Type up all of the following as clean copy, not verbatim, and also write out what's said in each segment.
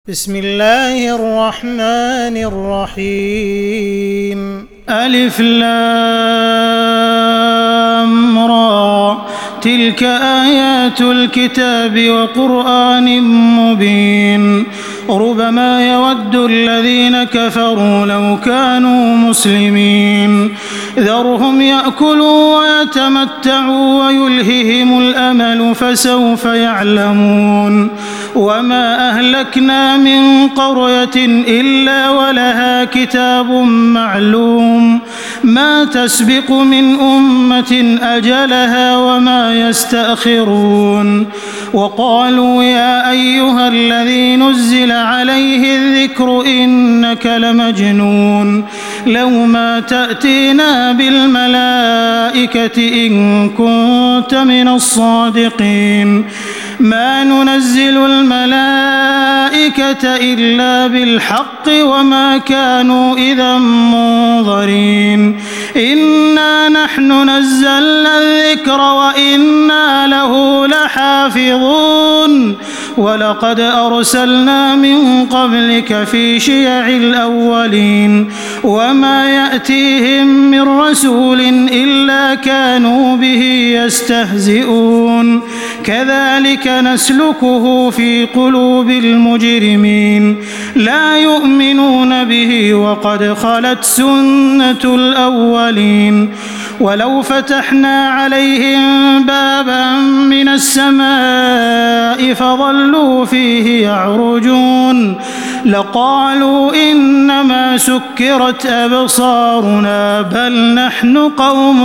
بسم الله الرحمن الرحيم ألف لام را تلك آيات الكتاب وقرآن مبين ربما يود الذين كفروا لو كانوا مسلمين ذرهم يأكلوا ويتمتعوا ويلههم الأمل فسوف يعلمون وما أهلكنا من قرية إلا ولها كتاب معلوم ما تسبق من أمة أجلها وما يستأخرون وقالوا يا أيها الذي نزل عليه الذكر إنك لمجنون لو ما تأتينا بالملائكة إن كنت من الصادقين ما ننزل الملائكة إلا بالحق وما كانوا إذا منظرين إنا نحن نزلنا الذكر وإنا له لحافظون ولقد أرسلنا من قبلك في شيع الأولين وما يأتيهم من رسول إلا كانوا به يستهزئون كذلك نسلكه في قلوب المجرمين لا يؤمنون به وقد خلت سنة الأولين ولو فتحنا عليهم بابا من السماء فظلوا فيه يعرجون لقالوا إنما سكرت أبصارنا بل نحن قوم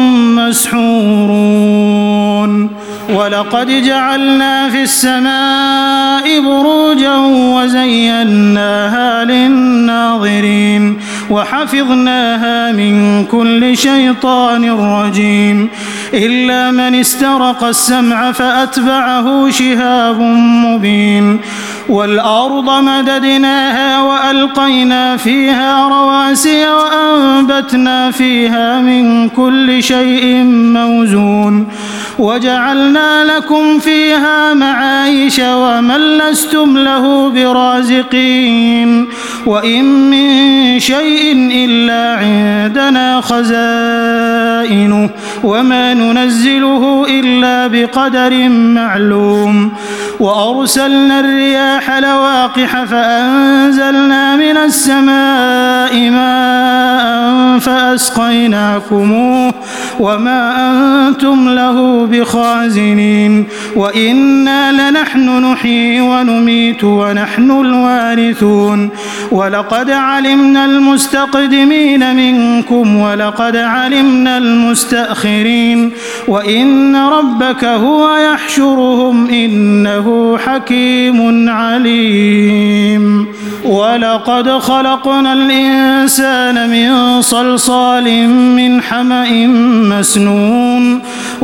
مسحورون ولقد جعلنا في السماء بروجا وزيناها للناظرين وحفظناها من كل شيطان رجيم إلا من استرق السمع فأتبعه شهاب مبين والأرض مددناها وألقينا فيها رواسي وأنبتنا فيها من كل شيء موزون وجعلنا لكم فيها معايش ومن لستم له برازقين وإن من شيء إلا عندنا خزائنه وما ننزله إلا بقدر معلوم وأرسلنا الرياح لواقح فأنزلنا من السماء ماء فأسقيناكموه وما أنتم له بخازنين وإنا لنحن نحيي ونميت ونحن الوارثون ولقد علمنا المستقدمين منكم ولقد علمنا المستأخرين وإن ربك هو يحشرهم إنه حكيم عليم ولقد خلقنا الإنسان من صلصال من حمأ مسنون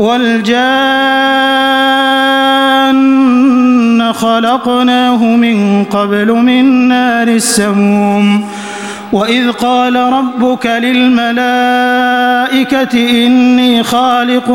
والجان خلقناه من قبل من نار السموم وإذ قال ربك للملائكة إني خالق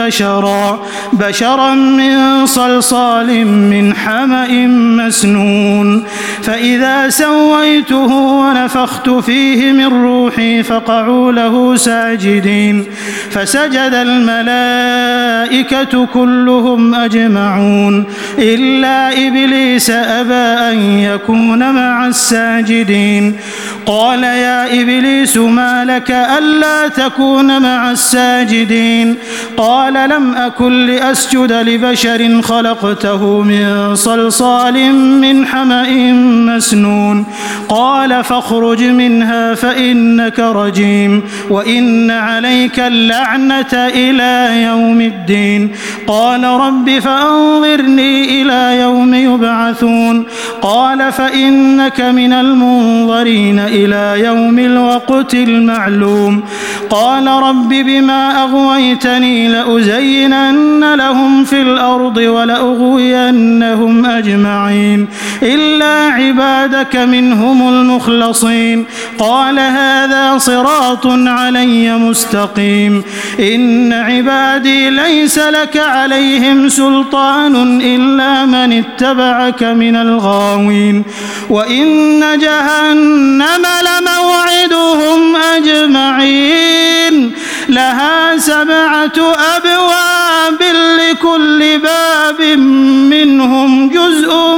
بشرا من صلصال من حمأ مسنون فإذا سويته ونفخت فيه من روحي فقعوا له ساجدين فسجد الملائكة كلهم أجمعون إلا إبليس أبى أن يكون مع الساجدين قال يا إبليس ما لك ألا تكون مع الساجدين قال لم أكن لأسجد لبشر خلقته من صلصال من حمأ مسنون قال فاخرج منها فإنك رجيم وإن عليك اللعنة إلى يوم الدين قال رب فأنظرني إلى يوم يبعثون قال فإنك من المنظرين إلى يوم الوقت المعلوم. قال رب بما أغويتني لأزينن لهم في الأرض ولأغوينهم أجمعين إلا عبادك منهم المخلصين. قال هذا صراط علي مستقيم. إن عبادي ليس لك عليهم سلطان إلا من اتبعك من الغاوين. وإن جهنم لموعدهم أجمعين لها 7 أبواب لكل باب منهم جزء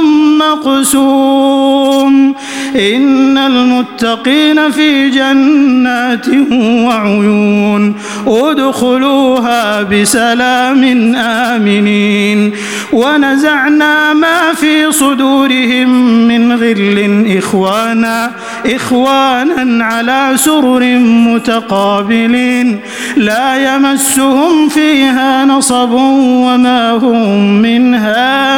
مقسوم. إن المتقين في جنات وعيون ادخلوها بسلام آمنين. ونزعنا ما في صدورهم من غل إخوانا على سرر متقابلين لا يمسهم فيها نصب وما هم منها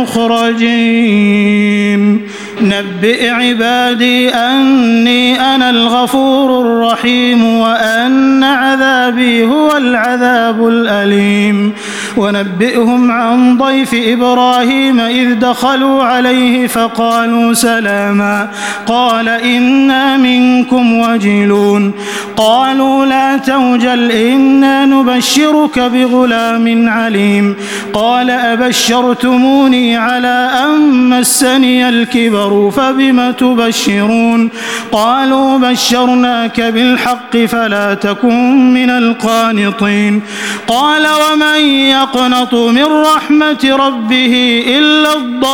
بمخرجين. نبئ عبادي أني أنا الغفور الرحيم وأن عذابي هو العذاب الأليم. ونبئهم عن ضيف إبراهيم إذ دخلوا عليه فقالوا سلاما قال إنا منكم وجلون. قالوا لا توجل إنا نبشرك بغلام عليم. قال أبشرتموني على أن مسني الكبر فبم تبشرون. قالوا بشرناك بالحق فلا تكن من القانطين. قال ومن يقنط من رحمة ربه إلا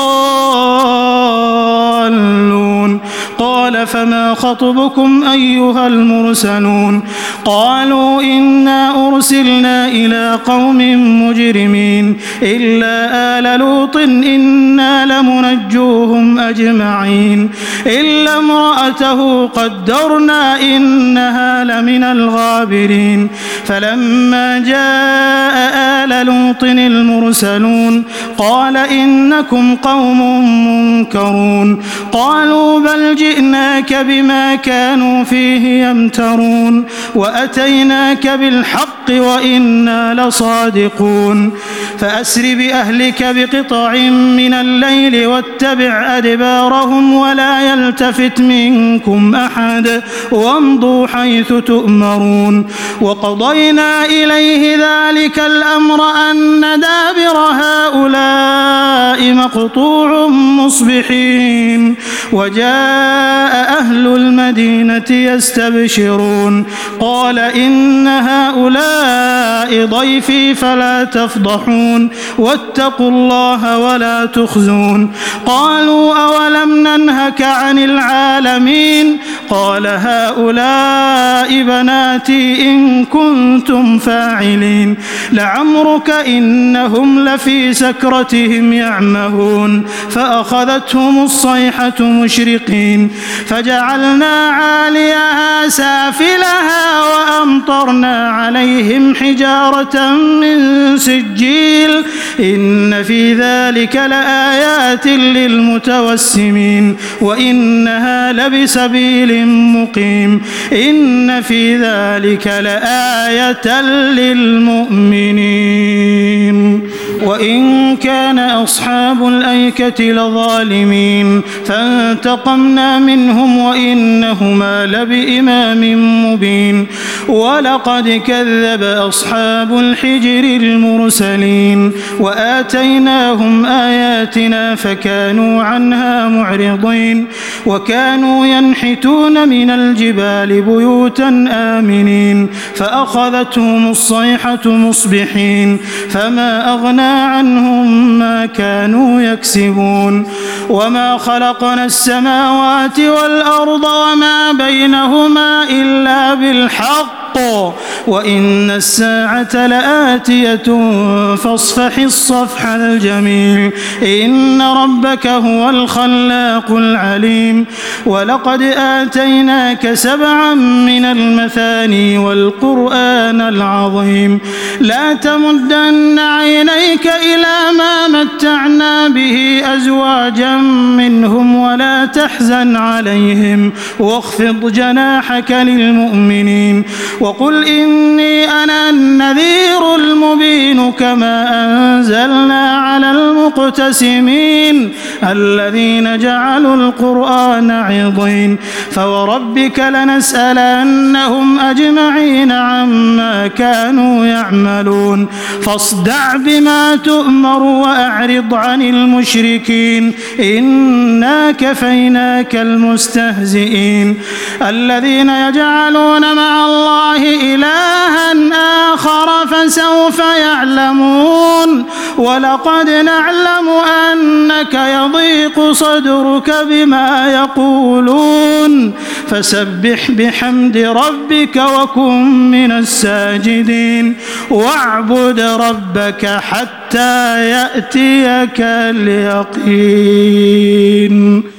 الضالون. قال فما خطبكم أيها المرسلون. قالوا إنا أرسلنا إلى قوم مجرمين إلا آل لوط إنا لمنجوهم أجمعين إلا امرأته قدرنا إنها لمن الغابرين. فلما جاء آل لوط المرسلون قال إنكم قوم منكرون. قالوا بل جئناك بما كانوا فيه يمترون وأتيناك بالحق وإنا لصادقون. فأسر بأهلك بقطع من الليل واتبع أدبارهم ولا يلتفت منكم أحد وامضوا حيث تؤمرون. وقضينا إليه ذلك الأمر أن دابر هؤلاء مقطوع مصبحين. وجاء أهل المدينة يستبشرون قال إن هؤلاء ضيفي فلا تفضحون واتقوا الله ولا تخزون. قالوا أولم ننهك عن العالمين. قال هؤلاء بناتي إن كنتم فاعلين. لعمرك إنهم لفي سكرتهم يعمهون فأخذتهم الصيحة مشرقين فجعلنا عاليها سافلها وأمطرنا عليهم حجارة من سجيل إن في ذلك لآيات للمتوسمين وإنها لبسبيل مقيم إن في ذلك لآية للمؤمنين. وإن كان أصحاب الأيكة لظالمين فانتقمنا منهم وإنهما لبإمام مبين. ولقد كذب أصحاب الحجر المرسلين وآتيناهم آياتنا فكانوا عنها معرضين. وكانوا ينحتون من الجبال بيوتا آمنين فأخذتهم الصيحة مصبحين فما أغنى عنهم ما كانوا يكسبون. وما خلقنا السماوات والأرض وما بينهما إلا بالحق وإن الساعة لآتية فاصفح الصفح الجميل إن ربك هو الخلاق العليم. ولقد آتيناك 7 من المثاني والقرآن العظيم. لا تمدن عينيك إلى ما متعنا به أزواجا منهم ولا ولا تحزن عليهم واخفض جناحك للمؤمنين وقل إني أنا النذير المبين كما أنزلنا على المقتسمين الذين جعلوا القرآن عضين فوربك لنسألنهم أجمعين عما كانوا يعملون فاصدع بما تؤمر وأعرض عن المشركين إنا كفيناك المستهزئين الذين يجعلون مع الله إلها آخر فسوف يعلمون ولقد نعلم أنك يضيق صدرك بما يقولون فسبح بحمد ربك وكن من الساجدين واعبد ربك حتى يأتيك اليقين.